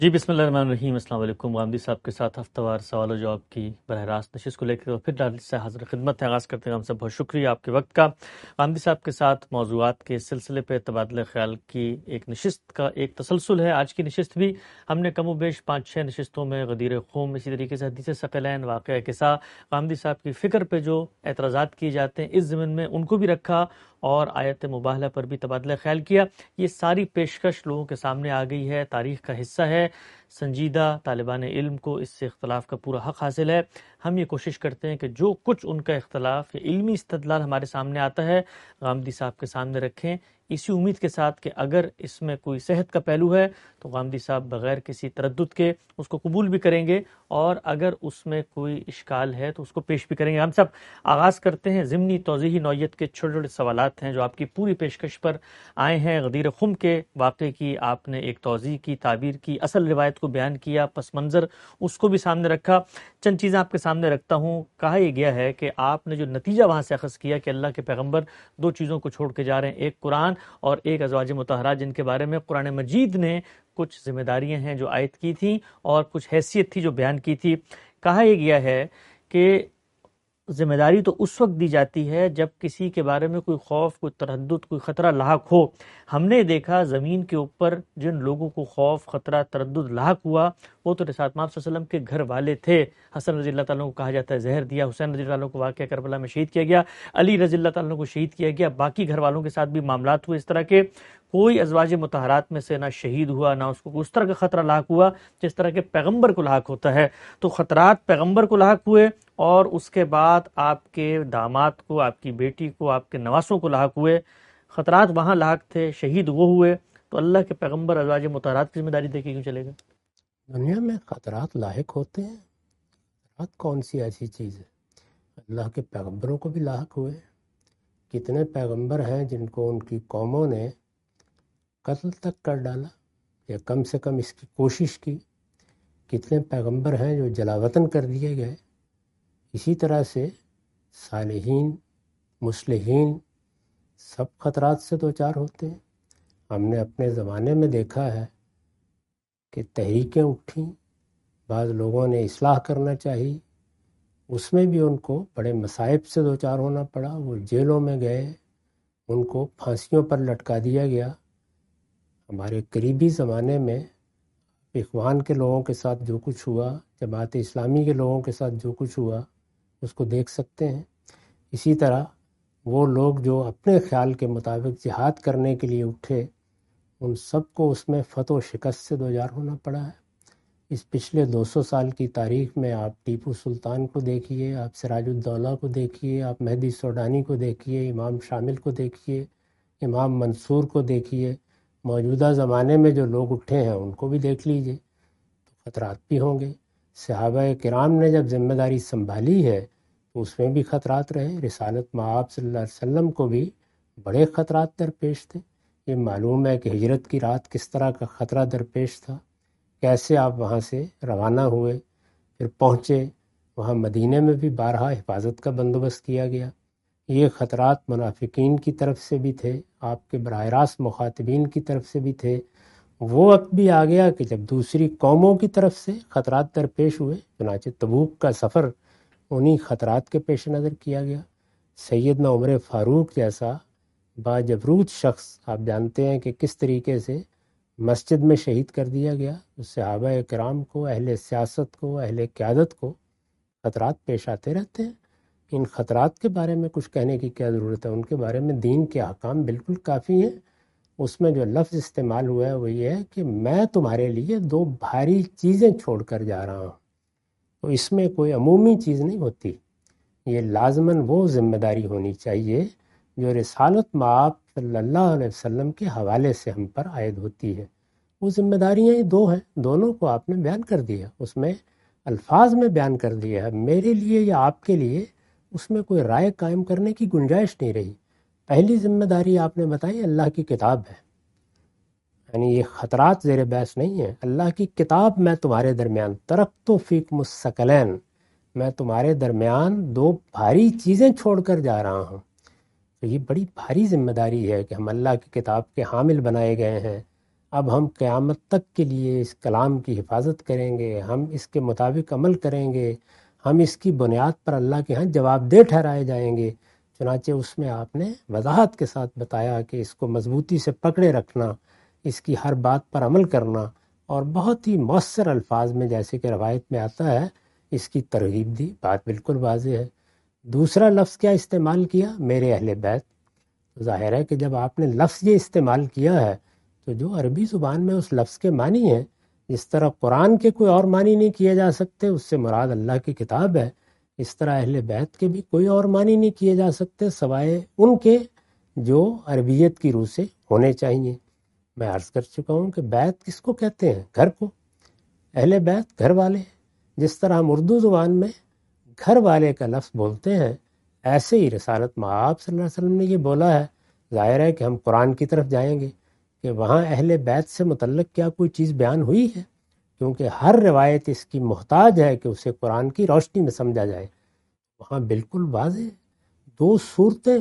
جی بسم اللہ الرحمن الرحیم۔ السلام علیکم۔ غامدی صاحب کے ساتھ ہفتہ وار سوال و جواب کی براہ راست نشست کو لے کر پھر ڈاکٹر سے حاضر خدمت ہے۔ آغاز کرتے ہیں ہم سب، بہت شکریہ آپ کے وقت کا۔ غامدی صاحب کے ساتھ موضوعات کے سلسلے پہ تبادلہ خیال کی ایک نشست کا ایک تسلسل ہے۔ آج کی نشست بھی ہم نے کم و بیش 5-6 نشستوں میں غدیر خم، اسی طریقے سے حدیث ثقلین، واقعہ کسا، غامدی صاحب کی فکر پہ جو اعتراضات کیے جاتے ہیں اس ضمن میں ان کو بھی رکھا اور آیت مباہلہ پر بھی تبادلہ خیال کیا۔ یہ ساری پیشکش لوگوں کے سامنے آ گئی ہے، تاریخ کا حصہ ہے، سنجیدہ طالبان علم کو اس سے اختلاف کا پورا حق حاصل ہے۔ ہم یہ کوشش کرتے ہیں کہ جو کچھ ان کا اختلاف یا علمی استدلال ہمارے سامنے آتا ہے غامدی صاحب کے سامنے رکھیں، اسی امید کے ساتھ کہ اگر اس میں کوئی صحت کا پہلو ہے تو غامدی صاحب بغیر کسی تردد کے اس کو قبول بھی کریں گے، اور اگر اس میں کوئی اشکال ہے تو اس کو پیش بھی کریں گے۔ ہم سب آغاز کرتے ہیں، ضمنی توضیحی نوعیت کے چھوٹے چھوٹے سوالات ہیں جو آپ کی پوری پیشکش پر آئے ہیں۔ غدیر خم کے واقعے کی آپ نے ایک توضیح کی، تعبیر کی، اصل روایت کو بیان کیا، پس منظر اس کو بھی سامنے رکھا۔ چند چیزیں آپ کے سامنے رکھتا ہوں۔ کہا یہ گیا ہے کہ آپ نے جو نتیجہ وہاں سے اخذ کیا کہ اللہ کے پیغمبر دو چیزوں کو چھوڑ کے جا رہے ہیں، ایک قرآن اور ایک ازواج مطہرات، جن کے بارے میں قرآن مجید نے کچھ ذمہ داریاں ہیں جو عائد کی تھیں اور کچھ حیثیت تھی جو بیان کی تھی۔ کہا یہ گیا ہے کہ ذمہ داری تو اس وقت دی جاتی ہے جب کسی کے بارے میں کوئی خوف، کوئی تردد، کوئی خطرہ لاحق ہو۔ ہم نے دیکھا زمین کے اوپر جن لوگوں کو خوف، خطرہ، تردد لاحق ہوا وہ تو رسالت مآب صلی اللہ علیہ وسلم کے گھر والے تھے۔ حسن رضی اللہ تعالیٰ کو کہا جاتا ہے زہر دیا، حسین رضی اللہ عنہ کو واقعہ کربلا میں شہید کیا گیا، علی رضی اللہ تعالیٰ کو شہید کیا گیا، باقی گھر والوں کے ساتھ بھی معاملات ہوئے اس طرح کے۔ کوئی ازواج مطہرات میں سے نہ شہید ہوا، نہ اس کو اس طرح کا خطرہ لاحق ہوا جس طرح کے پیغمبر کو لاحق ہوتا ہے۔ تو خطرات پیغمبر کو لاحق ہوئے اور اس کے بعد آپ کے داماد کو، آپ کی بیٹی کو، آپ کے نواسوں کو لاحق ہوئے۔ خطرات وہاں لاحق تھے، شہید وہ ہوئے، تو اللہ کے پیغمبر ازواج مطہرات کی ذمہ داری دے کے کیوں چلے گا؟ دنیا میں خطرات لاحق ہوتے ہیں، خطرات کون سی ایسی چیز ہے؟ اللہ کے پیغمبروں کو بھی لاحق ہوئے۔ کتنے پیغمبر ہیں جن کو ان کی قوموں نے قتل تک کر ڈالا یا کم سے کم اس کی کوشش کی۔ کتنے پیغمبر ہیں جو جلاوطن کر دیے گئے۔ اسی طرح سے صالحین، مصلحین سب خطرات سے دوچار ہوتے ہیں۔ ہم نے اپنے زمانے میں دیکھا ہے کہ تحریکیں اٹھیں، بعض لوگوں نے اصلاح کرنا چاہی، اس میں بھی ان کو بڑے مصائب سے دوچار ہونا پڑا۔ وہ جیلوں میں گئے، ان کو پھانسیوں پر لٹکا دیا گیا۔ ہمارے قریبی زمانے میں اخوان کے لوگوں کے ساتھ جو کچھ ہوا، جماعت اسلامی کے لوگوں کے ساتھ جو کچھ ہوا، اس کو دیکھ سکتے ہیں۔ اسی طرح وہ لوگ جو اپنے خیال کے مطابق جہاد کرنے کے لیے اٹھے، ان سب کو اس میں فتح و شکست سے دوچار ہونا پڑا ہے۔ اس پچھلے 200 سال کی تاریخ میں آپ ٹیپو سلطان کو دیکھیے، آپ سراج الدولہ کو دیکھیے، آپ مہدی سوڈانی کو دیکھیے، امام شامل کو دیکھیے، امام منصور کو دیکھیے، موجودہ زمانے میں جو لوگ اٹھے ہیں ان کو بھی دیکھ لیجئے، تو خطرات بھی ہوں گے۔ صحابہ کرام نے جب ذمہ داری سنبھالی ہے تو اس میں بھی خطرات رہے۔ رسالت مآب صلی اللہ علیہ وسلم کو بھی بڑے خطرات درپیش تھے۔ یہ معلوم ہے کہ ہجرت کی رات کس طرح کا خطرہ درپیش تھا، کیسے آپ وہاں سے روانہ ہوئے، پھر پہنچے وہاں مدینے میں بھی بارہا حفاظت کا بندوبست کیا گیا۔ یہ خطرات منافقین کی طرف سے بھی تھے، آپ کے براہ راست مخاطبین کی طرف سے بھی تھے۔ وہ وقت بھی آ گیا کہ جب دوسری قوموں کی طرف سے خطرات درپیش ہوئے، چنانچہ تبوک کا سفر انہی خطرات کے پیش نظر کیا گیا۔ سیدنا عمر فاروق جیسا باجبروت شخص آپ جانتے ہیں کہ کس طریقے سے مسجد میں شہید کر دیا گیا۔ صحابہ کرام کو، اہل سیاست کو، اہل قیادت کو خطرات پیش آتے رہتے ہیں۔ ان خطرات کے بارے میں کچھ کہنے کی کیا ضرورت ہے؟ ان کے بارے میں دین کے احکام بالکل کافی ہیں۔ اس میں جو لفظ استعمال ہوا ہے وہ یہ ہے کہ میں تمہارے لیے دو بھاری چیزیں چھوڑ کر جا رہا ہوں۔ تو اس میں کوئی عمومی چیز نہیں ہوتی، یہ لازماً وہ ذمہ داری ہونی چاہیے جو رسالت مآب صلی اللہ علیہ وسلم کے حوالے سے ہم پر عائد ہوتی ہے۔ وہ ذمہ داریاں یہ دو ہیں، دونوں کو آپ نے بیان کر دیا، اس میں الفاظ میں بیان کر دیا ہے۔ میرے لیے یا آپ کے لیے اس میں کوئی رائے قائم کرنے کی گنجائش نہیں رہی۔ پہلی ذمہ داری آپ نے بتائی اللہ کی کتاب ہے، یعنی یہ خطرات زیر بحث نہیں ہیں۔ اللہ کی کتاب میں تمہارے درمیان ترکت فیکم الثقلین، میں تمہارے درمیان دو بھاری چیزیں چھوڑ کر جا رہا ہوں۔ تو یہ بڑی بھاری ذمہ داری ہے کہ ہم اللہ کی کتاب کے حامل بنائے گئے ہیں، اب ہم قیامت تک کے لیے اس کلام کی حفاظت کریں گے، ہم اس کے مطابق عمل کریں گے، ہم اس کی بنیاد پر اللہ کے ہاں جواب دہ ٹھہرائے جائیں گے۔ چنانچہ اس میں آپ نے وضاحت کے ساتھ بتایا کہ اس کو مضبوطی سے پکڑے رکھنا، اس کی ہر بات پر عمل کرنا، اور بہت ہی مؤثر الفاظ میں جیسے کہ روایت میں آتا ہے اس کی ترغیب دی۔ بات بالکل واضح ہے۔ دوسرا لفظ کیا استعمال کیا؟ میرے اہل بیت۔ ظاہر ہے کہ جب آپ نے لفظ یہ استعمال کیا ہے تو جو عربی زبان میں اس لفظ کے معنی ہیں، جس طرح قرآن کے کوئی اور معنی نہیں کیے جا سکتے، اس سے مراد اللہ کی کتاب ہے، اس طرح اہل بیت کے بھی کوئی اور معنی نہیں کیے جا سکتے سوائے ان کے جو عربیت کی روح سے ہونے چاہیے۔ میں عرض کر چکا ہوں کہ بیت کس کو کہتے ہیں؟ گھر کو۔ اہل بیت گھر والے، جس طرح ہم اردو زبان میں گھر والے کا لفظ بولتے ہیں، ایسے ہی رسالت مآب صلی اللہ علیہ وسلم نے یہ بولا ہے۔ ظاہر ہے کہ ہم قرآن کی طرف جائیں گے کہ وہاں اہل بیت سے متعلق کیا کوئی چیز بیان ہوئی ہے، کیونکہ ہر روایت اس کی محتاج ہے کہ اسے قرآن کی روشنی میں سمجھا جائے۔ وہاں بالکل واضح دو صورتیں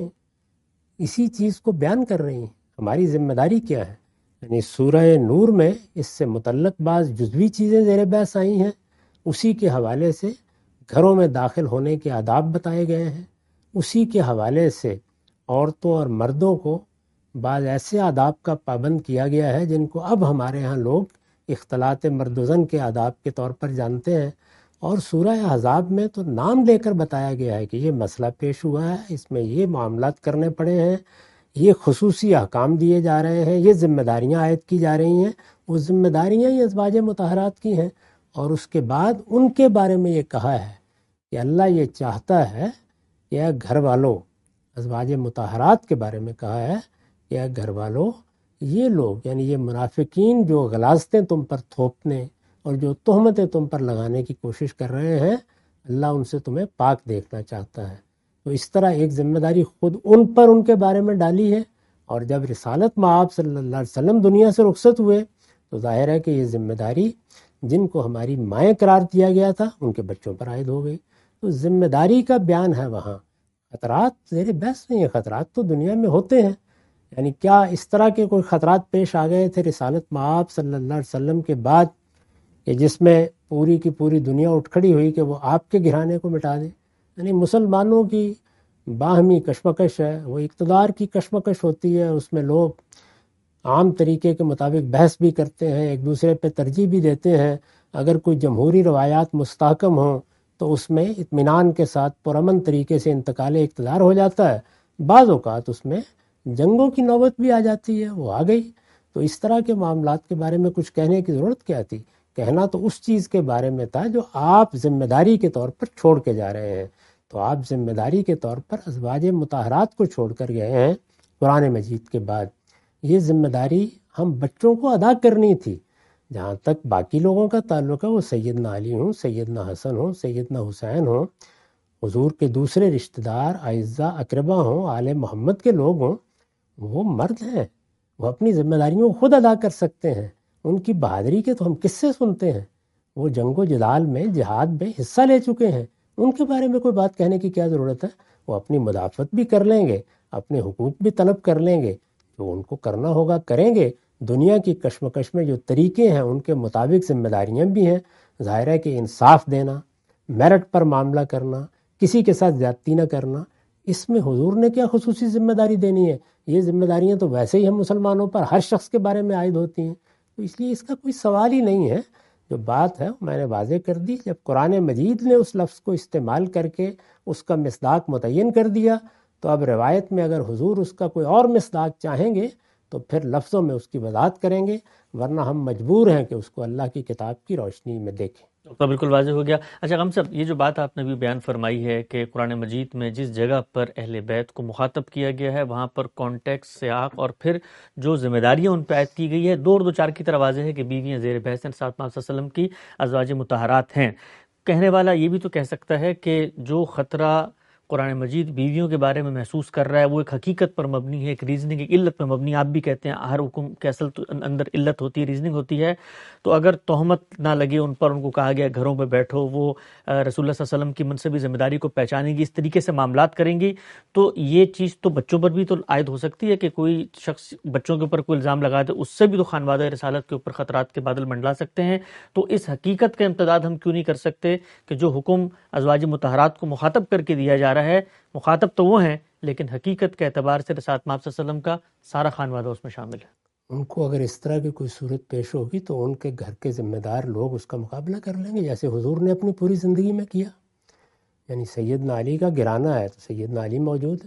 اسی چیز کو بیان کر رہی ہیں۔ ہماری ذمہ داری کیا ہے؟ یعنی سورہ نور میں اس سے متعلق بعض جزوی چیزیں زیر بحث آئی ہیں، اسی کے حوالے سے گھروں میں داخل ہونے کے آداب بتائے گئے ہیں، اسی کے حوالے سے عورتوں اور مردوں کو بعض ایسے آداب کا پابند کیا گیا ہے جن کو اب ہمارے ہاں لوگ اختلاط مرد و زن کے آداب کے طور پر جانتے ہیں۔ اور سورہ احزاب میں تو نام لے کر بتایا گیا ہے کہ یہ مسئلہ پیش ہوا ہے، اس میں یہ معاملات کرنے پڑے ہیں، یہ خصوصی احکام دیے جا رہے ہیں، یہ ذمہ داریاں عائد کی جا رہی ہیں۔ وہ ذمہ داریاں ہی ازواج مطہرات کی ہیں، اور اس کے بعد ان کے بارے میں یہ کہا ہے کہ اللہ یہ چاہتا ہے کہ اے گھر والوں، ازواج مطہرات کے بارے میں کہا ہے کہ اے گھر والوں، یہ لوگ یعنی یہ منافقین جو غلاظتیں تم پر تھوپنے اور جو تہمتیں تم پر لگانے کی کوشش کر رہے ہیں، اللہ ان سے تمہیں پاک دیکھنا چاہتا ہے۔ تو اس طرح ایک ذمہ داری خود ان پر ان کے بارے میں ڈالی ہے، اور جب رسالت مآب صلی اللہ علیہ وسلم دنیا سے رخصت ہوئے تو ظاہر ہے کہ یہ ذمہ داری جن کو ہماری مائیں قرار دیا گیا تھا ان کے بچوں پر عائد ہو گئی۔ تو ذمہ داری کا بیان ہے وہاں۔ خطرات زیر بحث نہیں ہے، خطرات تو دنیا میں ہوتے ہیں۔ یعنی کیا اس طرح کے کوئی خطرات پیش آ گئے تھے رسالت مآب صلی اللہ علیہ وسلم کے بعد کہ جس میں پوری کی پوری دنیا اٹھ کھڑی ہوئی کہ وہ آپ کے گھرانے کو مٹا دے؟ یعنی مسلمانوں کی باہمی کشمکش ہے، وہ اقتدار کی کشمکش ہوتی ہے، اس میں لوگ عام طریقے کے مطابق بحث بھی کرتے ہیں، ایک دوسرے پہ ترجیح بھی دیتے ہیں۔ اگر کوئی جمہوری روایات مستحکم ہوں تو اس میں اطمینان کے ساتھ پرامن طریقے سے انتقال اقتدار ہو جاتا ہے۔ بعض اوقات اس میں جنگوں کی نوبت بھی آ جاتی ہے، وہ آ گئی۔ تو اس طرح کے معاملات کے بارے میں کچھ کہنے کی ضرورت کیا تھی؟ کہنا تو اس چیز کے بارے میں تھا جو آپ ذمہ داری کے طور پر چھوڑ کے جا رہے ہیں۔ تو آپ ذمہ داری کے طور پر ازواج مطہرات کو چھوڑ کر گئے ہیں قرآن مجید کے بعد۔ یہ ذمہ داری ہم بچوں کو ادا کرنی تھی۔ جہاں تک باقی لوگوں کا تعلق ہے، وہ سیدنا علی ہوں، سیدنا حسن ہوں، سیدنا حسین ہوں، حضور کے دوسرے رشتہ دار اعزاء اقربا ہوں، آل محمد کے لوگ ہوں، وہ مرد ہیں، وہ اپنی ذمہ داریوں کو خود ادا کر سکتے ہیں۔ ان کی بہادری کے تو ہم قصے سنتے ہیں، وہ جنگ و جدال میں جہاد میں حصہ لے چکے ہیں، ان کے بارے میں کوئی بات کہنے کی کیا ضرورت ہے؟ وہ اپنی مدافعت بھی کر لیں گے، اپنے حقوق بھی طلب کر لیں گے، جو ان کو کرنا ہوگا کریں گے۔ دنیا کی کشمکش میں جو طریقے ہیں ان کے مطابق ذمہ داریاں بھی ہیں۔ ظاہر ہے کہ انصاف دینا، میرٹ پر معاملہ کرنا، کسی کے ساتھ زیادتی نہ کرنا، اس میں حضور نے کیا خصوصی ذمہ داری دینی ہے؟ یہ ذمہ داریاں تو ویسے ہی ہم مسلمانوں پر ہر شخص کے بارے میں عائد ہوتی ہیں، تو اس لیے اس کا کوئی سوال ہی نہیں ہے۔ جو بات ہے میں نے واضح کر دی۔ جب قرآن مجید نے اس لفظ کو استعمال کر کے اس کا مصداق متعین کر دیا تو اب روایت میں اگر حضور اس کا کوئی اور مصداق چاہیں گے تو پھر لفظوں میں اس کی وضاحت کریں گے، ورنہ ہم مجبور ہیں کہ اس کو اللہ کی کتاب کی روشنی میں دیکھیں۔ تو بالکل واضح ہو گیا۔ اچھا غم صاحب، یہ جو بات آپ نے بھی بیان فرمائی ہے کہ قرآن مجید میں جس جگہ پر اہل بیت کو مخاطب کیا گیا ہے وہاں پر کانٹیکس سیاق اور پھر جو ذمہ داریاں ان پہ عائد کی گئی ہے، دو اور دو چار کی طرح واضح ہے کہ بیویاں زیر بحث ہیں، ساتھ محمد صلی اللہ علیہ وسلم کی ازواج مطہرات ہیں۔ کہنے والا یہ بھی تو کہہ سکتا ہے کہ جو خطرہ قرآن مجید بیویوں کے بارے میں محسوس کر رہا ہے، وہ ایک حقیقت پر مبنی ہے، ایک ریزننگ، ایک علت پر مبنی ہے۔ آپ بھی کہتے ہیں ہر حکم کے اصل تو اندر علت ہوتی ہے، ریزننگ ہوتی ہے۔ تو اگر تہمت نہ لگے ان پر، ان کو کہا گیا گھروں میں بیٹھو، وہ رسول اللہ صلی اللہ علیہ وسلم کی منصبی ذمہ داری کو پہچانیں گی، اس طریقے سے معاملات کریں گی، تو یہ چیز تو بچوں پر بھی تو عائد ہو سکتی ہے کہ کوئی شخص بچوں کے اوپر کوئی الزام لگا دے، اس سے بھی تو خانوادہ رسالت کے اوپر خطرات کے بادل منڈلا سکتے ہیں۔ تو اس حقیقت کا امتداد ہم کیوں نہیں کر سکتے کہ جو حکم ازواج مطہرات کو مخاطب کر کے دیا جا رہا ہے، مخاطب تو وہ ہیں لیکن حقیقت کے اعتبار سے رسالت مآب صلی اللہ علیہ وسلم کا سارا خانوادہ اس میں شامل ہے۔ ان کو اگر اس طرح کی کوئی صورت پیش ہوگی تو ان کے گھر کے ذمہ دار لوگ اس کا مقابلہ کر لیں گے، جیسے حضور نے اپنی پوری زندگی میں کیا۔ یعنی سیدنا علی کا گرانا ہے تو سیدنا علی موجود ہے،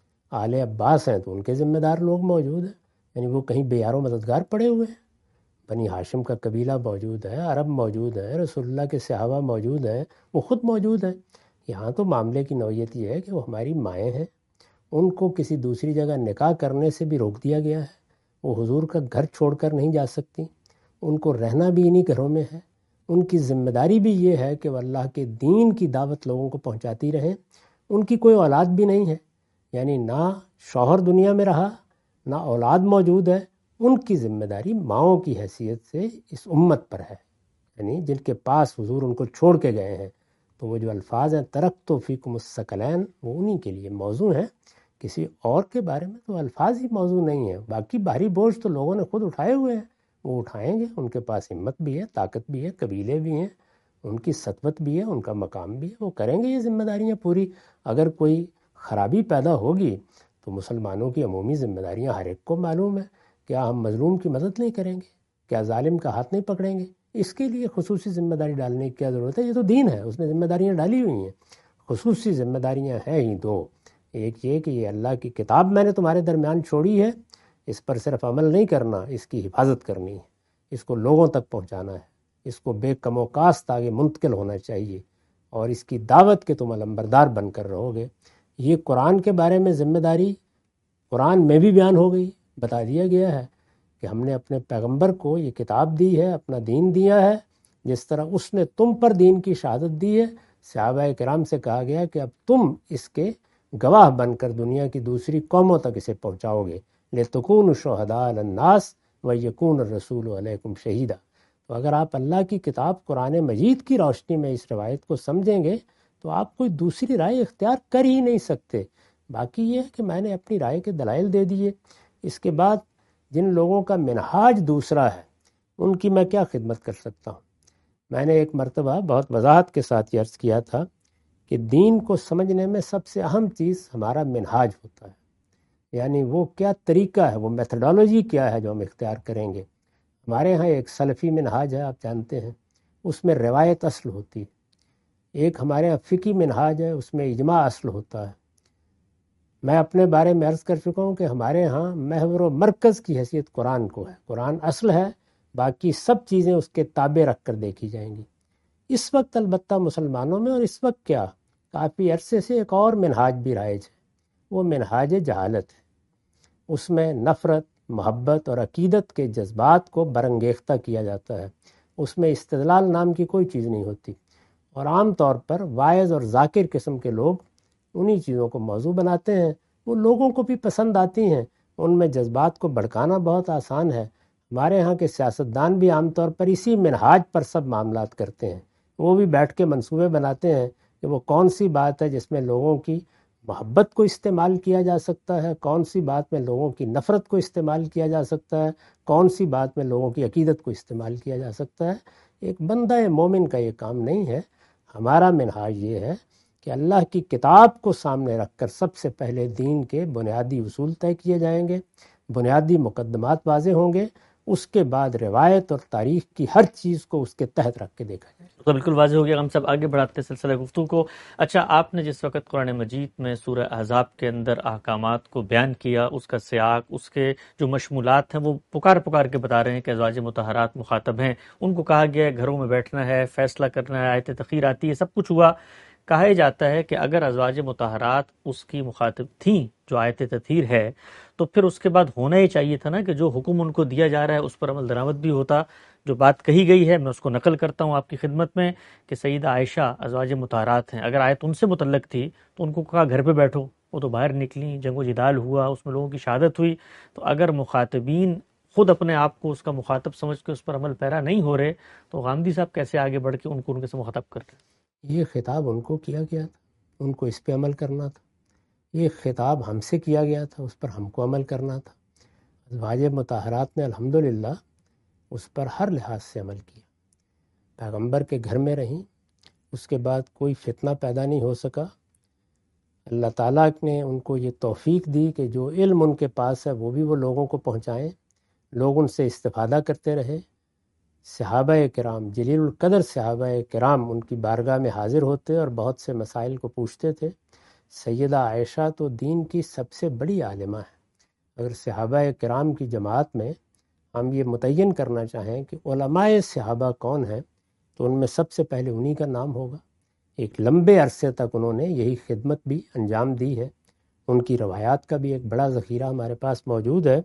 آل عباس ہیں تو ان کے ذمہ دار لوگ موجود ہیں، یعنی وہ کہیں بے یار و مددگار پڑے ہوئے ہیں۔ بنی ہاشم کا قبیلہ موجود ہے، عرب موجود ہے، رسول اللہ کے صحابہ موجود ہیں، وہ خود موجود ہیں۔ یہاں تو معاملے کی نوعیت یہ ہے کہ وہ ہماری مائیں ہیں، ان کو کسی دوسری جگہ نکاح کرنے سے بھی روک دیا گیا ہے، وہ حضور کا گھر چھوڑ کر نہیں جا سکتی، ان کو رہنا بھی انہی گھروں میں ہے، ان کی ذمہ داری بھی یہ ہے کہ وہ اللہ کے دین کی دعوت لوگوں کو پہنچاتی رہیں۔ ان کی کوئی اولاد بھی نہیں ہے، یعنی نہ شوہر دنیا میں رہا نہ اولاد موجود ہے، ان کی ذمہ داری ماؤں کی حیثیت سے اس امت پر ہے، یعنی جن کے پاس حضور ان کو چھوڑ کے گئے ہیں۔ تو وہ جو الفاظ ہیں ترکت فیکم الثقلین، وہ انہی کے لیے موضوع ہیں، کسی اور کے بارے میں تو الفاظ ہی موضوع نہیں ہیں۔ باقی بھاری بوجھ تو لوگوں نے خود اٹھائے ہوئے ہیں، وہ اٹھائیں گے، ان کے پاس ہمت بھی ہے، طاقت بھی ہے، قبیلے بھی ہیں، ان کی سطوت بھی ہے، ان کا مقام بھی ہے، وہ کریں گے یہ ذمہ داریاں پوری۔ اگر کوئی خرابی پیدا ہوگی تو مسلمانوں کی عمومی ذمہ داریاں ہر ایک کو معلوم ہے۔ کیا ہم مظلوم کی مدد نہیں کریں گے؟ کیا ظالم کا ہاتھ نہیں پکڑیں گے؟ اس کے لیے خصوصی ذمہ داری ڈالنے کی کیا ضرورت ہے؟ یہ تو دین ہے، اس میں ذمہ داریاں ڈالی ہوئی ہیں۔ خصوصی ذمہ داریاں ہیں ہی دو، ایک یہ کہ یہ اللہ کی کتاب میں نے تمہارے درمیان چھوڑی ہے، اس پر صرف عمل نہیں کرنا، اس کی حفاظت کرنی ہے، اس کو لوگوں تک پہنچانا ہے، اس کو بے کم و کاست آگے منتقل ہونا چاہیے، اور اس کی دعوت کے تم علمبردار بن کر رہو گے۔ یہ قرآن کے بارے میں ذمہ داری قرآن میں بھی بیان ہو گئی، بتا دیا گیا ہے کہ ہم نے اپنے پیغمبر کو یہ کتاب دی ہے، اپنا دین دیا ہے، جس طرح اس نے تم پر دین کی شہادت دی ہے۔ صحابہ کرام سے کہا گیا کہ اب تم اس کے گواہ بن کر دنیا کی دوسری قوموں تک اسے پہنچاؤ گے، لِتَكُونُوا شُهَدَاءَ عَلَى النَّاسِ وَيَكُونَ الرَّسُولُ عَلَيْكُمْ شَهِيدًا۔ تو اگر آپ اللہ کی کتاب قرآن مجید کی روشنی میں اس روایت کو سمجھیں گے تو آپ کوئی دوسری رائے اختیار کر ہی نہیں سکتے۔ باقی یہ ہے کہ میں نے اپنی رائے کے دلائل دے دیے، اس کے بعد جن لوگوں کا منہاج دوسرا ہے ان کی میں کیا خدمت کر سکتا ہوں؟ میں نے ایک مرتبہ بہت وضاحت کے ساتھ یہ عرض کیا تھا کہ دین کو سمجھنے میں سب سے اہم چیز ہمارا منہاج ہوتا ہے، یعنی وہ کیا طریقہ ہے، وہ میتھڈالوجی کیا ہے جو ہم اختیار کریں گے۔ ہمارے ہاں ایک سلفی منہاج ہے، آپ جانتے ہیں، اس میں روایت اصل ہوتی ہے۔ ایک ہمارے ہاں فقہی منہاج ہے، اس میں اجماع اصل ہوتا ہے۔ میں اپنے بارے میں عرض کر چکا ہوں کہ ہمارے ہاں محور و مرکز کی حیثیت قرآن کو ہے، قرآن اصل ہے، باقی سب چیزیں اس کے تابع رکھ کر دیکھی جائیں گی۔ اس وقت البتہ مسلمانوں میں، اور اس وقت کیا کافی عرصے سے ایک اور منہاج بھی رائج ہے، وہ منہاج جہالت ہے۔ اس میں نفرت، محبت اور عقیدت کے جذبات کو برانگیختہ کیا جاتا ہے، اس میں استدلال نام کی کوئی چیز نہیں ہوتی، اور عام طور پر واعظ اور ذاکر قسم کے لوگ انہی چیزوں کو موضوع بناتے ہیں، وہ لوگوں کو بھی پسند آتی ہیں، ان میں جذبات کو بھڑکانا بہت آسان ہے۔ ہمارے ہاں کے سیاستدان بھی عام طور پر اسی منہاج پر سب معاملات کرتے ہیں، وہ بھی بیٹھ کے منصوبے بناتے ہیں کہ وہ کون سی بات ہے جس میں لوگوں کی محبت کو استعمال کیا جا سکتا ہے، کون سی بات میں لوگوں کی نفرت کو استعمال کیا جا سکتا ہے، کون سی بات میں لوگوں کی عقیدت کو استعمال کیا جا سکتا ہے۔ ایک بندہ مومن کا یہ کام نہیں ہے۔ ہمارا منہاج یہ ہے کہ اللہ کی کتاب کو سامنے رکھ کر سب سے پہلے دین کے بنیادی اصول طے کیے جائیں گے، بنیادی مقدمات واضح ہوں گے، اس کے بعد روایت اور تاریخ کی ہر چیز کو اس کے تحت رکھ کے دیکھا جائے۔ تو بالکل واضح ہو گیا، ہم سب آگے بڑھاتے سلسلہ گفتگو کو۔ اچھا، آپ نے جس وقت قرآن مجید میں سورہ احزاب کے اندر احکامات کو بیان کیا، اس کا سیاق، اس کے جو مشمولات ہیں، وہ پکار کے بتا رہے ہیں کہ ازواج مطہرات مخاطب ہیں، ان کو کہا گیا ہے گھروں میں بیٹھنا ہے، فیصلہ کرنا ہے، آیت تخیر آتی ہے، سب کچھ ہوا۔ کہا جاتا ہے کہ اگر ازواج مطہرات اس کی مخاطب تھیں جو آیت تطہیر ہے، تو پھر اس کے بعد ہونا ہی چاہیے تھا نا کہ جو حکم ان کو دیا جا رہا ہے اس پر عمل درآمد بھی ہوتا، جو بات کہی گئی ہے میں اس کو نقل کرتا ہوں آپ کی خدمت میں کہ سیدہ عائشہ ازواج مطہرات ہیں، اگر آیت ان سے متعلق تھی تو ان کو کہا گھر پہ بیٹھو، وہ تو باہر نکلی، جنگ و جدال ہوا، اس میں لوگوں کی شہادت ہوئی. تو اگر مخاطبین خود اپنے آپ کو اس کا مخاطب سمجھ کے اس پر عمل پیرا نہیں ہو رہے تو غامدی صاحب کیسے آگے بڑھ کے ان سے مخاطب کر رہے ہیں؟ یہ خطاب ان کو کیا گیا تھا، ان کو اس پہ عمل کرنا تھا. یہ خطاب ہم سے کیا گیا تھا، اس پر ہم کو عمل کرنا تھا. ازواج مطہرات نے الحمدللہ اس پر ہر لحاظ سے عمل کیا. پیغمبر کے گھر میں رہیں، اس کے بعد کوئی فتنہ پیدا نہیں ہو سکا. اللہ تعالیٰ نے ان کو یہ توفیق دی کہ جو علم ان کے پاس ہے وہ بھی وہ لوگوں کو پہنچائیں، لوگ ان سے استفادہ کرتے رہے. صحابہ کرام، جلیل القدر صحابہ کرام ان کی بارگاہ میں حاضر ہوتے اور بہت سے مسائل کو پوچھتے تھے. سیدہ عائشہ تو دین کی سب سے بڑی عالمہ ہے. اگر صحابہ کرام کی جماعت میں ہم یہ متعین کرنا چاہیں کہ علماء صحابہ کون ہیں تو ان میں سب سے پہلے انہی کا نام ہوگا. ایک لمبے عرصے تک انہوں نے یہی خدمت بھی انجام دی ہے. ان کی روایات کا بھی ایک بڑا ذخیرہ ہمارے پاس موجود ہے.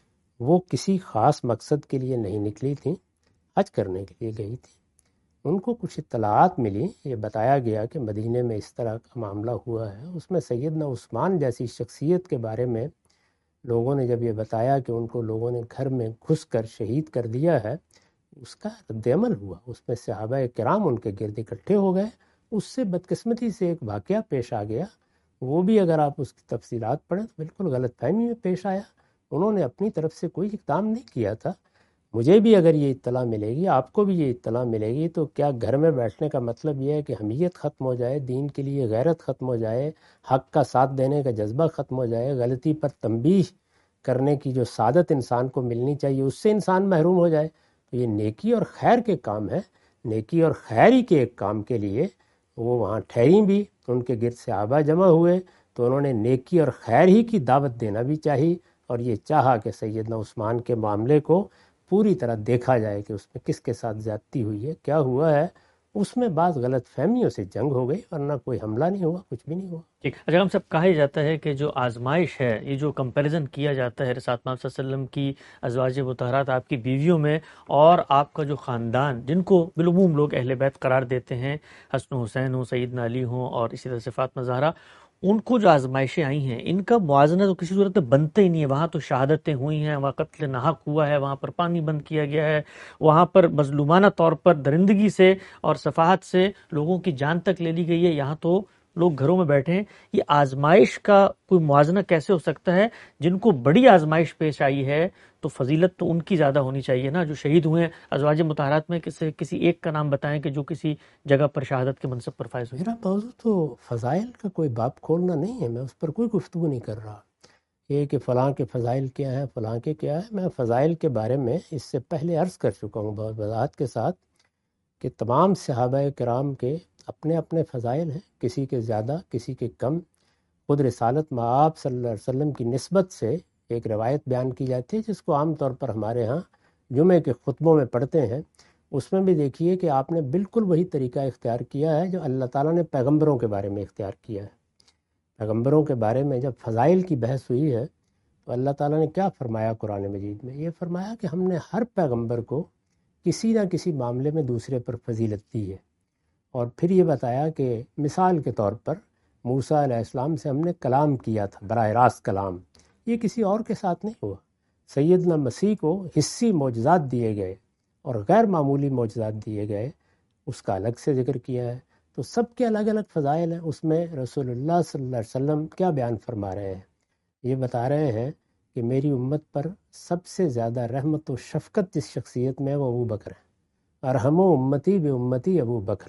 وہ کسی خاص مقصد کے لیے نہیں نکلی تھیں، حج کرنے کے لیے گئی تھی. ان کو کچھ اطلاعات ملی، یہ بتایا گیا کہ مدینے میں اس طرح کا معاملہ ہوا ہے. اس میں سیدنا عثمان جیسی شخصیت کے بارے میں لوگوں نے جب یہ بتایا کہ ان کو لوگوں نے گھر میں گھس کر شہید کر دیا ہے، اس کا رد عمل ہوا. اس میں صحابہ کرام ان کے گرد اکٹھے ہو گئے. اس سے بدقسمتی سے ایک واقعہ پیش آ گیا، وہ بھی اگر آپ اس کی تفصیلات پڑھیں تو بالکل غلط فہمی میں پیش آیا. انہوں نے اپنی طرف سے کوئی اقدام نہیں کیا تھا. مجھے بھی اگر یہ اطلاع ملے گی، آپ کو بھی یہ اطلاع ملے گی، تو کیا گھر میں بیٹھنے کا مطلب یہ ہے کہ حمیت ختم ہو جائے، دین کے لیے غیرت ختم ہو جائے، حق کا ساتھ دینے کا جذبہ ختم ہو جائے، غلطی پر تنبیہ کرنے کی جو سعادت انسان کو ملنی چاہیے اس سے انسان محروم ہو جائے؟ تو یہ نیکی اور خیر کے کام ہے. نیکی اور خیر ہی کے ایک کام کے لیے وہ وہاں ٹھہری بھی، ان کے گرد صحابہ جمع ہوئے تو انہوں نے نیکی اور خیر ہی کی دعوت دینا بھی چاہی، اور یہ چاہا کہ سیدنا عثمان کے معاملے کو پوری طرح دیکھا جائے کہ اس میں کس کے ساتھ زیادتی ہوئی ہے، کیا ہوا ہے. اس میں بعض غلط فہمیوں سے جنگ ہو گئی، ورنہ کوئی حملہ نہیں ہوا، کچھ بھی نہیں ہوا. ٹھیک. اچھا ہم سب کہا جاتا ہے کہ جو آزمائش ہے، یہ جو کمپیریزن کیا جاتا ہے رسالت محمد صلی اللہ علیہ وسلم کی ازواج مطہرات آپ کی بیویوں میں اور آپ کا جو خاندان جن کو بالعموم لوگ اہل بیت قرار دیتے ہیں، حسن حسین ہوں، سیدنا علی ہوں اور اسی طرح سے فاطمہ زہرا، ان کو جو آزمائشیں آئی ہیں ان کا موازنہ تو کسی صورت میں بنتا ہی نہیں ہے. وہاں تو شہادتیں ہوئی ہیں، وہاں قتل ناحق ہوا ہے، وہاں پر پانی بند کیا گیا ہے، وہاں پر مظلومانہ طور پر درندگی سے اور صفاحت سے لوگوں کی جان تک لے لی گئی ہے. یہاں تو لوگ گھروں میں بیٹھے ہیں. یہ آزمائش کا کوئی موازنہ کیسے ہو سکتا ہے؟ جن کو بڑی آزمائش پیش آئی ہے تو فضیلت تو ان کی زیادہ ہونی چاہیے نا. جو شہید ہوئے ہیں ازواج مطہرات میں کسی ایک کا نام بتائیں کہ جو کسی جگہ پر شہادت کے منصب پر فائز ہوئے. میرا موضوع تو فضائل کا کوئی باب کھولنا نہیں ہے، میں اس پر کوئی گفتگو نہیں کر رہا. یہ کہ فلاں کے فضائل کیا ہیں، فلاں کے کیا ہے، میں فضائل کے بارے میں اس سے پہلے عرض کر چکا ہوں بہت وضاحت کے ساتھ کہ تمام صحابہ کرام کے اپنے اپنے فضائل ہیں، کسی کے زیادہ کسی کے کم. خود رسالت مآب صلی اللہ علیہ وسلم کی نسبت سے ایک روایت بیان کی جاتی ہے جس کو عام طور پر ہمارے ہاں جمعے کے خطبوں میں پڑھتے ہیں. اس میں بھی دیکھیے کہ آپ نے بالکل وہی طریقہ اختیار کیا ہے جو اللہ تعالیٰ نے پیغمبروں کے بارے میں اختیار کیا ہے. پیغمبروں کے بارے میں جب فضائل کی بحث ہوئی ہے تو اللہ تعالیٰ نے کیا فرمایا قرآن مجید میں؟ یہ فرمایا کہ ہم نے ہر پیغمبر کو کسی نہ کسی معاملے میں دوسرے پر فضیلت دی ہے. اور پھر یہ بتایا کہ مثال کے طور پر موسیٰ علیہ السلام سے ہم نے کلام کیا تھا، براہ راست کلام. یہ کسی اور کے ساتھ نہیں ہوا. سیدنا مسیح کو حصی معجزات دیے گئے اور غیر معمولی معجزات دیے گئے، اس کا الگ سے ذکر کیا ہے. تو سب کے الگ الگ فضائل ہیں. اس میں رسول اللہ صلی اللہ علیہ وسلم کیا بیان فرما رہے ہیں؟ یہ بتا رہے ہیں کہ میری امت پر سب سے زیادہ رحمت و شفقت جس شخصیت میں وہ ابو بکر ہے، ارحم و امتی بے امتی ابو بکر.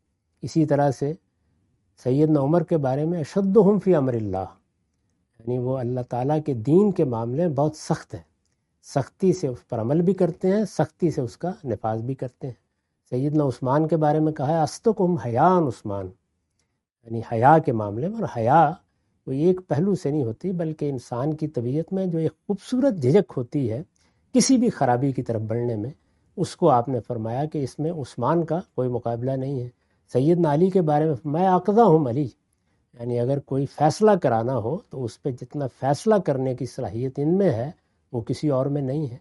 اسی طرح سے سیدنا عمر کے بارے میں اشدہم فی امر اللہ، یعنی وہ اللہ تعالیٰ کے دین کے معاملے میں بہت سخت ہیں، سختی سے اس پر عمل بھی کرتے ہیں، سختی سے اس کا نفاذ بھی کرتے ہیں. سیدنا عثمان کے بارے میں کہا ہے استقم حیان عثمان، یعنی حیا کے معاملے میں. اور حیا کوئی ایک پہلو سے نہیں ہوتی بلکہ انسان کی طبیعت میں جو ایک خوبصورت جھجک ہوتی ہے کسی بھی خرابی کی طرف بڑھنے میں، اس کو آپ نے فرمایا کہ اس میں عثمان کا کوئی مقابلہ نہیں ہے. سیدنا علی کے بارے میں میں عقدہ ہوں علی، یعنی اگر کوئی فیصلہ کرانا ہو تو اس پہ جتنا فیصلہ کرنے کی صلاحیت ان میں ہے وہ کسی اور میں نہیں ہے.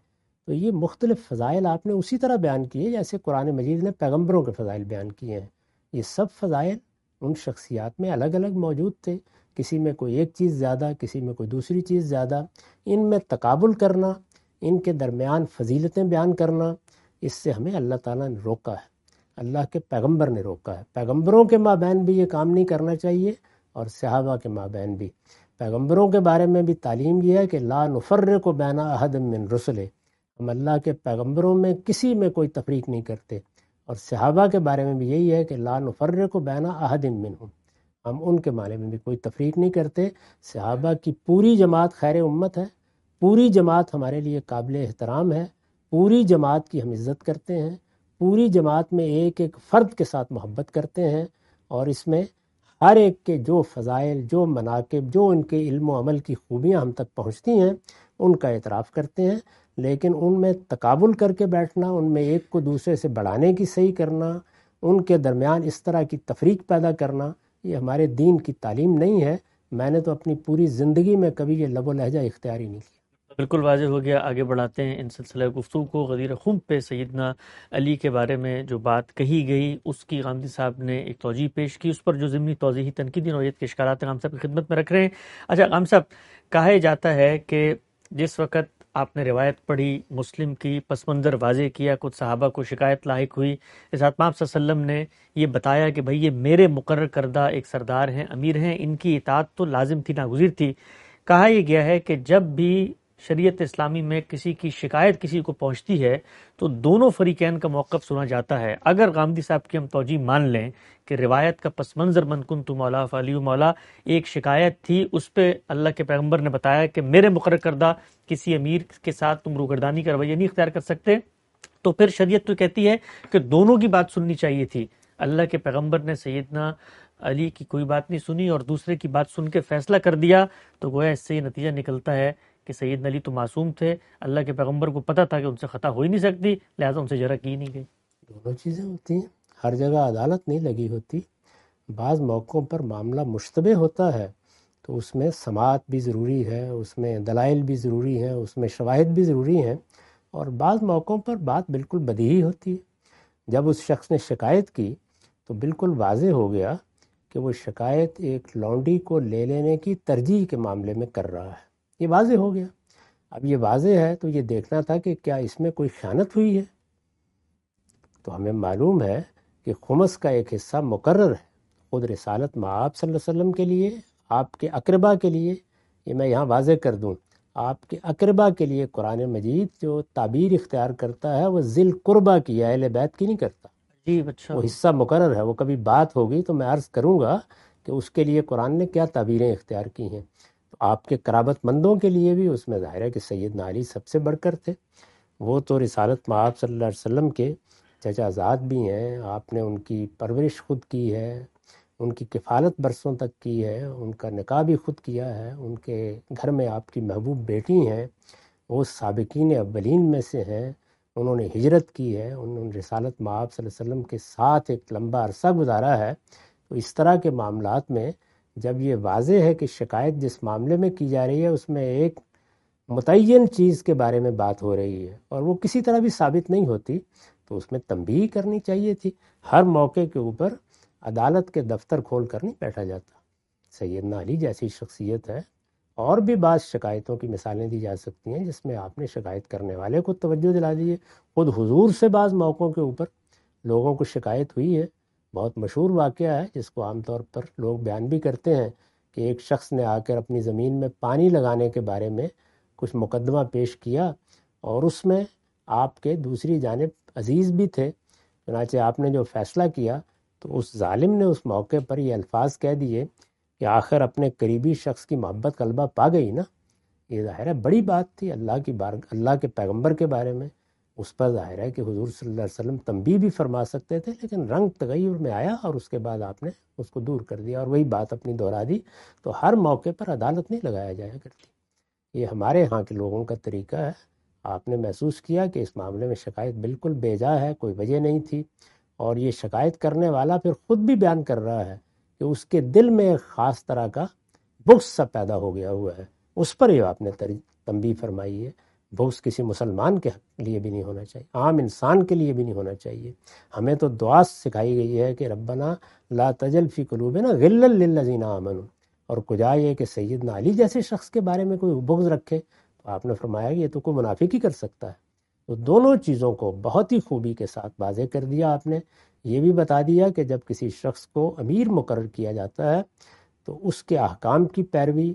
تو یہ مختلف فضائل آپ نے اسی طرح بیان کیے جیسے قرآن مجید نے پیغمبروں کے فضائل بیان کیے ہیں. یہ سب فضائل ان شخصیات میں الگ الگ موجود تھے، کسی میں کوئی ایک چیز زیادہ، کسی میں کوئی دوسری چیز زیادہ. ان میں تقابل کرنا، ان کے درمیان فضیلتیں بیان کرنا، اس سے ہمیں اللہ تعالیٰ نے روکا ہے، اللہ کے پیغمبر نے روکا ہے. پیغمبروں کے مابین بھی یہ کام نہیں کرنا چاہیے اور صحابہ کے مابین بھی. پیغمبروں کے بارے میں بھی تعلیم یہ ہے کہ لا نفرق بین احد من رسلہ، ہم اللہ کے پیغمبروں میں کسی میں کوئی تفریق نہیں کرتے. اور صحابہ کے بارے میں بھی یہی ہے کہ لا نفرق بین احد منہم، ہم ان کے بارے میں بھی کوئی تفریق نہیں کرتے. صحابہ کی پوری جماعت خیر امت ہے، پوری جماعت ہمارے لیے قابل احترام ہے، پوری جماعت کی ہم عزت کرتے ہیں، پوری جماعت میں ایک ایک فرد کے ساتھ محبت کرتے ہیں، اور اس میں ہر ایک کے جو فضائل، جو مناقب، جو ان کے علم و عمل کی خوبیاں ہم تک پہنچتی ہیں ان کا اعتراف کرتے ہیں. لیکن ان میں تقابل کر کے بیٹھنا، ان میں ایک کو دوسرے سے بڑھانے کی صحیح کرنا، ان کے درمیان اس طرح کی تفریق پیدا کرنا، یہ ہمارے دین کی تعلیم نہیں ہے. میں نے تو اپنی پوری زندگی میں کبھی یہ لب و لہجہ اختیار ہی نہیں کیا. بالکل واضح ہو گیا. آگے بڑھاتے ہیں ان سلسلہ گفتگو کو. غدیر خم پہ سیدنا علی کے بارے میں جو بات کہی گئی اس کی غامدی صاحب نے ایک توجیہ پیش کی، اس پر جو ضمنی توضیحی تنقیدی نوعیت کے اشکالات ہیں غام صاحب کی خدمت میں رکھ رہے ہیں. اچھا غام صاحب، کہا جاتا ہے کہ جس وقت آپ نے روایت پڑھی مسلم کی، پس منظر واضح کیا، کچھ صحابہ کو شکایت لاحق ہوئی، اس آپ صلی اللہ علیہ وسلم نے یہ بتایا کہ بھئی یہ میرے مقرر کردہ ایک سردار ہیں، امیر ہیں، ان کی اطاعت تو لازم تھی، ناگزیر تھی. کہا یہ گیا ہے کہ جب بھی شریعت اسلامی میں کسی کی شکایت کسی کو پہنچتی ہے تو دونوں فریقین کا موقف سنا جاتا ہے. اگر غامدی صاحب کی ہم توجیہ مان لیں کہ روایت کا پس منظر من کنت مولا فعلی مولا، ایک شکایت تھی، اس پہ اللہ کے پیغمبر نے بتایا کہ میرے مقرر کردہ کسی امیر کے ساتھ تم روگردانی کا رویہ نہیں اختیار کر سکتے، تو پھر شریعت تو کہتی ہے کہ دونوں کی بات سننی چاہیے تھی. اللہ کے پیغمبر نے سیدنا علی کی کوئی بات نہیں سنی اور دوسرے کی بات سن کے فیصلہ کر دیا، تو گویا اس سے یہ نتیجہ نکلتا ہے کہ سیدنا علی تو معصوم تھے، اللہ کے پیغمبر کو پتہ تھا کہ ان سے خطا ہو ہی نہیں سکتی، لہٰذا ان سے جرح کی نہیں گئی. دونوں چیزیں ہوتی ہیں، ہر جگہ عدالت نہیں لگی ہوتی. بعض موقعوں پر معاملہ مشتبہ ہوتا ہے تو اس میں سماعت بھی ضروری ہے، اس میں دلائل بھی ضروری ہیں، اس میں شواہد بھی ضروری ہیں. اور بعض موقعوں پر بات بالکل بدیہی ہوتی ہے. جب اس شخص نے شکایت کی تو بالکل واضح ہو گیا کہ وہ شکایت ایک لونڈی کو لے لینے کی ترجیح کے معاملے میں کر رہا ہے. یہ واضح ہو گیا. اب یہ واضح ہے تو یہ دیکھنا تھا کہ کیا اس میں کوئی خیانت ہوئی ہے. تو ہمیں معلوم ہے کہ خمس کا ایک حصہ مقرر ہے خود رسالت مآب صلی اللہ علیہ وسلم کے لیے، آپ کے اقربا کے لیے. یہ میں یہاں واضح کر دوں، آپ کے اقربا کے لیے قرآن مجید جو تعبیر اختیار کرتا ہے وہ ذی القربہ کی ہے، اہل بیت کی نہیں کرتا. جی اچھا، وہ حصہ مقرر ہے. وہ کبھی بات ہوگی تو میں عرض کروں گا کہ اس کے لیے قرآن نے کیا تعبیریں اختیار کی ہیں. تو آپ کے قرابت مندوں کے لیے بھی اس میں ظاہر ہے کہ سیدنا علی سب سے بڑھ کر تھے. وہ تو رسالت مآب صلی اللہ علیہ وسلم کے چچا زاد بھی ہیں، آپ نے ان کی پرورش خود کی ہے، ان کی کفالت برسوں تک کی ہے، ان کا نکاح بھی خود کیا ہے، ان کے گھر میں آپ کی محبوب بیٹی ہیں، وہ سابقین اولین میں سے ہیں، انہوں نے ہجرت کی ہے، انہوں نے رسالت مآب صلی اللہ علیہ وسلم کے ساتھ ایک لمبا عرصہ گزارا ہے. تو اس طرح کے معاملات میں جب یہ واضح ہے کہ شکایت جس معاملے میں کی جا رہی ہے اس میں ایک متعین چیز کے بارے میں بات ہو رہی ہے اور وہ کسی طرح بھی ثابت نہیں ہوتی، تو اس میں تنبیہ کرنی چاہیے تھی. ہر موقع کے اوپر عدالت کے دفتر کھول کر نہیں بیٹھا جاتا. سیدنا علی جیسی شخصیت ہے. اور بھی بعض شکایتوں کی مثالیں دی جا سکتی ہیں جس میں آپ نے شکایت کرنے والے کو توجہ دلا دی ہے. خود حضور سے بعض موقعوں کے اوپر لوگوں کو شکایت ہوئی ہے. بہت مشہور واقعہ ہے جس کو عام طور پر لوگ بیان بھی کرتے ہیں کہ ایک شخص نے آ کر اپنی زمین میں پانی لگانے کے بارے میں کچھ مقدمہ پیش کیا اور اس میں آپ کے دوسری جانب عزیز بھی تھے. چنانچہ آپ نے جو فیصلہ کیا تو اس ظالم نے اس موقع پر یہ الفاظ کہہ دیے کہ آخر اپنے قریبی شخص کی محبت قلبہ پا گئی نا. یہ ظاہر ہے بڑی بات تھی اللہ کے پیغمبر کے بارے میں. اس پر ظاہر ہے کہ حضور صلی اللہ علیہ وسلم تنبیہ بھی فرما سکتے تھے، لیکن رنگ تغیر میں آیا اور اس کے بعد آپ نے اس کو دور کر دیا اور وہی بات اپنی دہرا دی. تو ہر موقع پر عدالت نہیں لگایا جایا کرتی. یہ ہمارے ہاں کے لوگوں کا طریقہ ہے. آپ نے محسوس کیا کہ اس معاملے میں شکایت بالکل بے جا ہے، کوئی وجہ نہیں تھی، اور یہ شکایت کرنے والا پھر خود بھی بیان کر رہا ہے کہ اس کے دل میں ایک خاص طرح کا بغض سا پیدا ہو گیا ہوا ہے. اس پر یہ آپ نے تنبیہ فرمائی ہے. بغض کسی مسلمان کے لیے بھی نہیں ہونا چاہیے، عام انسان کے لیے بھی نہیں ہونا چاہیے۔ ہمیں تو دعا سکھائی گئی ہے کہ ربنا لا تجل فی قلوبنا غلا للذین آمنوا، اور کجا یہ کہ سیدنا علی جیسے شخص کے بارے میں کوئی بغض رکھے، تو آپ نے فرمایا کہ یہ تو کوئی منافق ہی کر سکتا ہے۔ تو دونوں چیزوں کو بہت ہی خوبی کے ساتھ واضح کر دیا آپ نے۔ یہ بھی بتا دیا کہ جب کسی شخص کو امیر مقرر کیا جاتا ہے تو اس کے احکام کی پیروی،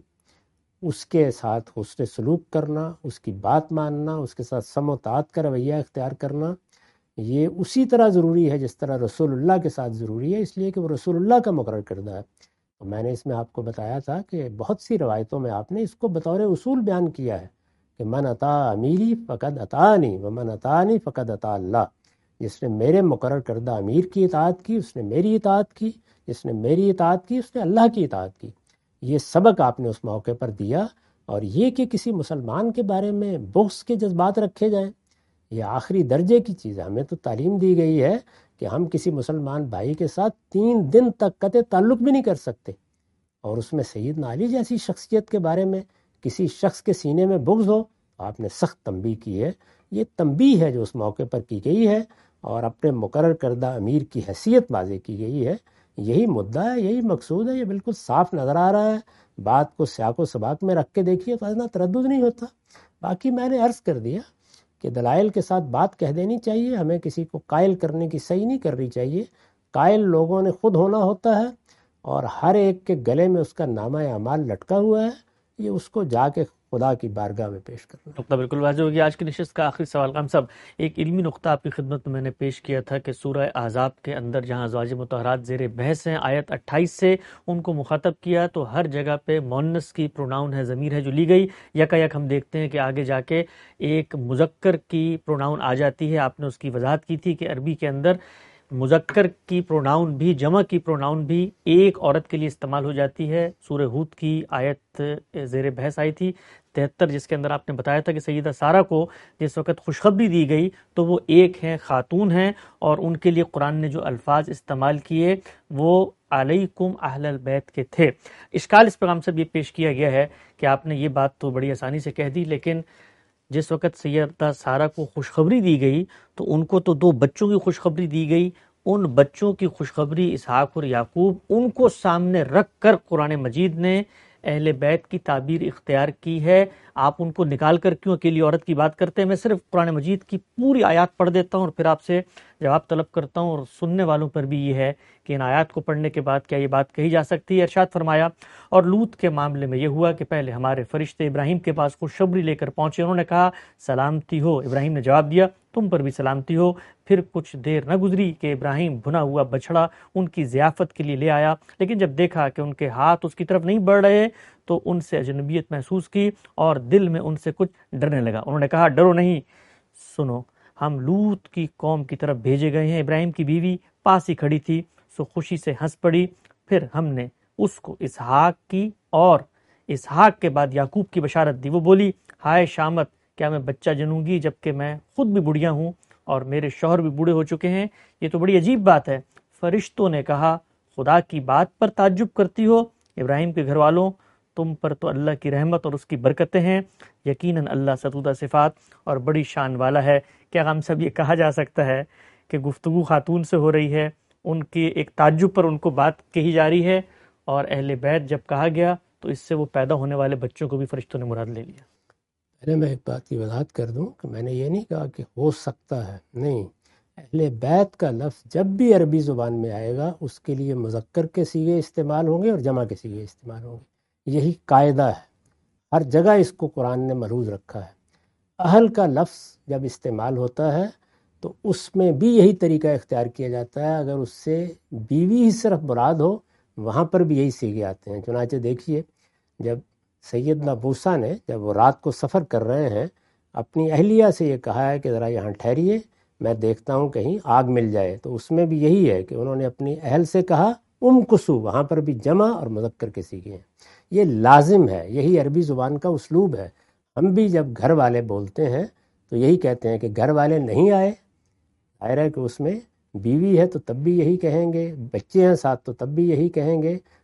اس کے ساتھ حسن سلوک کرنا، اس کی بات ماننا، اس کے ساتھ سم و طاعت کا رویہ اختیار کرنا، یہ اسی طرح ضروری ہے جس طرح رسول اللہ کے ساتھ ضروری ہے، اس لیے کہ وہ رسول اللہ کا مقرر کردہ ہے۔ تو میں نے اس میں آپ کو بتایا تھا کہ بہت سی روایتوں میں آپ نے اس کو بطور اصول بیان کیا ہے کہ من اطاع امیری فقد اطاعنی ومن اطاعنی فقد اطاع اللہ، جس نے میرے مقرر کردہ امیر کی اطاعت کی اس نے میری اطاعت کی، جس نے میری اطاعت کی اس نے اللہ کی اطاعت کی۔ یہ سبق آپ نے اس موقع پر دیا، اور یہ کہ کسی مسلمان کے بارے میں بغض کے جذبات رکھے جائیں، یہ آخری درجے کی چیز ہے۔ ہمیں تو تعلیم دی گئی ہے کہ ہم کسی مسلمان بھائی کے ساتھ 3 دن تک قطع تعلق بھی نہیں کر سکتے، اور اس میں سیدنا علی جیسی شخصیت کے بارے میں کسی شخص کے سینے میں بغض ہو تو آپ نے سخت تنبیہ کی ہے۔ یہ تنبیہ ہے جو اس موقع پر کی گئی ہے، اور اپنے مقرر کردہ امیر کی حیثیت واضح کی گئی ہے۔ یہی مدعا ہے، یہی مقصود ہے، یہ بالکل صاف نظر آ رہا ہے۔ بات کو سیاق و سباق میں رکھ کے دیکھیے تو اتنا تردد نہیں ہوتا۔ باقی میں نے عرض کر دیا کہ دلائل کے ساتھ بات کہہ دینی چاہیے، ہمیں کسی کو قائل کرنے کی صحیح نہیں کرنی چاہیے۔ قائل لوگوں نے خود ہونا ہوتا ہے، اور ہر ایک کے گلے میں اس کا نامہ اعمال لٹکا ہوا ہے، یہ اس کو جا کے خدا کی بارگاہ میں پیش کرنا۔ نقطہ بالکل واضح ہو گیا۔ آج کی نشست کا آخری سوال قام صاحب، ایک علمی نقطہ آپ کی خدمت میں نے پیش کیا تھا کہ سورہ احزاب کے اندر جہاں ازواج مطہرات زیر بحث ہیں، آیت 28 سے ان کو مخاطب کیا تو ہر جگہ پہ مؤنث کی پروناؤن ہے، ضمیر ہے جو لی گئی۔ یکا یک ہم دیکھتے ہیں کہ آگے جا کے ایک مذکر کی پروناؤن آ جاتی ہے۔ آپ نے اس کی وضاحت کی تھی کہ عربی کے اندر مذکر کی پروناؤن بھی، جمع کی پروناؤن بھی ایک عورت کے لیے استعمال ہو جاتی ہے۔ سورہ ہود کی آیت زیر بحث آئی تھی 73، جس کے اندر آپ نے بتایا تھا کہ سیدہ سارہ کو جس وقت خوشخبری دی گئی تو وہ ایک ہیں، خاتون ہیں، اور ان کے لیے قرآن نے جو الفاظ استعمال کیے وہ علیکم اہل البیت کے تھے۔ اشکال اس پیغام سے یہ پیش کیا گیا ہے کہ آپ نے یہ بات تو بڑی آسانی سے کہہ دی، لیکن جس وقت سیدہ سارہ کو خوشخبری دی گئی تو ان کو تو 2 بچوں کی خوشخبری دی گئی، ان بچوں کی خوشخبری اسحاق اور یعقوب، ان کو سامنے رکھ کر قرآن مجید نے اہل بیت کی تعبیر اختیار کی ہے۔ آپ ان کو نکال کر کیوں اکیلی عورت کی بات کرتے ہیں؟ میں صرف قرآن مجید کی پوری آیات پڑھ دیتا ہوں اور پھر آپ سے جواب طلب کرتا ہوں، اور سننے والوں پر بھی یہ ہے کہ ان آیات کو پڑھنے کے بعد کیا یہ بات کہی جا سکتی ہے۔ ارشاد فرمایا، اور لوط کے معاملے میں یہ ہوا کہ پہلے ہمارے فرشتے ابراہیم کے پاس خوشخبری لے کر پہنچے، انہوں نے کہا سلامتی ہو، ابراہیم نے جواب دیا تم پر بھی سلامتی ہو۔ پھر کچھ دیر نہ گزری کہ ابراہیم بھنا ہوا بچڑا ان کی ضیافت کے لیے لے آیا، لیکن جب دیکھا کہ ان کے ہاتھ اس کی طرف نہیں بڑھ رہے تو ان سے اجنبیت محسوس کی اور دل میں ان سے کچھ ڈرنے لگا۔ انہوں نے کہا ڈرو نہیں، سنو ہم لوط کی قوم کی طرف بھیجے گئے ہیں۔ ابراہیم کی بیوی پاس ہی کھڑی تھی، سو خوشی سے ہنس پڑی۔ پھر ہم نے اس کو اسحاق کی اور اسحاق کے بعد یعقوب کی بشارت دی۔ وہ بولی ہائے شامت، کیا میں بچہ جنوں گی جبکہ میں خود بھی بڑھیا ہوں اور میرے شوہر بھی بوڑھے ہو چکے ہیں؟ یہ تو بڑی عجیب بات ہے۔ فرشتوں نے کہا خدا کی بات پر تعجب کرتی ہو؟ ابراہیم کے گھر والوں، تم پر تو اللہ کی رحمت اور اس کی برکتیں ہیں، یقیناً اللہ ستودہ صفات اور بڑی شان والا ہے۔ کیا ہم سب یہ کہا جا سکتا ہے کہ گفتگو خاتون سے ہو رہی ہے، ان کے ایک تعجب پر ان کو بات کہی جا رہی ہے، اور اہل بیت جب کہا گیا تو اس سے وہ پیدا ہونے والے بچوں کو بھی فرشتوں نے مراد لے لیا؟ پہلے میں ایک بات کی وضاحت کر دوں کہ میں نے یہ نہیں کہا کہ ہو سکتا ہے، نہیں، اہل بیت کا لفظ جب بھی عربی زبان میں آئے گا اس کے لیے مذکر کے صیغے استعمال ہوں گے اور جمع کے صیغے استعمال ہوں گے، یہی قاعدہ ہے، ہر جگہ اس کو قرآن نے ملحوظ رکھا ہے۔ اہل کا لفظ جب استعمال ہوتا ہے تو اس میں بھی یہی طریقہ اختیار کیا جاتا ہے، اگر اس سے بیوی ہی صرف مراد ہو وہاں پر بھی یہی صیغے آتے ہیں۔ چنانچہ دیکھیے جب سیدنا موسیٰ نے جب وہ رات کو سفر کر رہے ہیں اپنی اہلیہ سے یہ کہا ہے کہ ذرا یہاں ٹھہریے، میں دیکھتا ہوں کہیں آگ مل جائے، تو اس میں بھی یہی ہے کہ انہوں نے اپنی اہل سے کہا کسو، وہاں پر بھی جمع اور مذکر کے صیغے ہیں۔ یہ لازم ہے، یہی عربی زبان کا اسلوب ہے۔ ہم بھی جب گھر والے بولتے ہیں تو یہی کہتے ہیں کہ گھر والے نہیں آئے، ظاہر ہے کہ اس میں بیوی ہے تو تب بھی یہی کہیں گے، بچے ہیں ساتھ تو تب بھی یہی کہیں گے،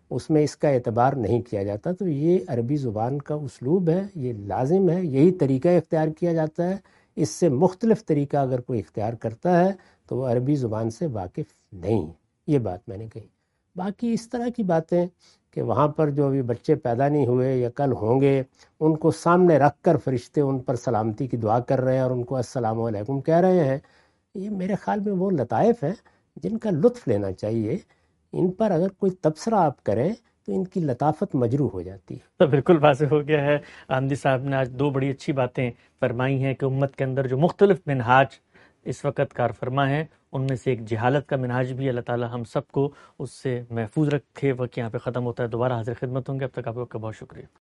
اس میں اس کا اعتبار نہیں کیا جاتا۔ تو یہ عربی زبان کا اسلوب ہے، یہ لازم ہے، یہی طریقہ اختیار کیا جاتا ہے۔ اس سے مختلف طریقہ اگر کوئی اختیار کرتا ہے تو وہ عربی زبان سے واقف نہیں، یہ بات میں نے کہی۔ باقی اس طرح کی باتیں کہ وہاں پر جو ابھی بچے پیدا نہیں ہوئے یا کل ہوں گے، ان کو سامنے رکھ کر فرشتے ان پر سلامتی کی دعا کر رہے ہیں اور ان کو السلام علیکم کہہ رہے ہیں، یہ میرے خیال میں وہ لطائف ہیں جن کا لطف لینا چاہیے۔ ان پر اگر کوئی تبصرہ آپ کریں تو ان کی لطافت مجروح ہو جاتی ہے۔ تو بالکل واضح ہو گیا ہے، آمدی صاحب نے آج دو بڑی اچھی باتیں فرمائی ہیں کہ امت کے اندر جو مختلف منہاج اس وقت کار فرما ہیں، ان میں سے ایک جہالت کا منہاج بھی اللہ تعالی ہم سب کو اس سے محفوظ رکھے۔ وقت یہاں پہ ختم ہوتا ہے، دوبارہ حاضر خدمت ہوں گے، اب تک آپ کا بہت شکریہ۔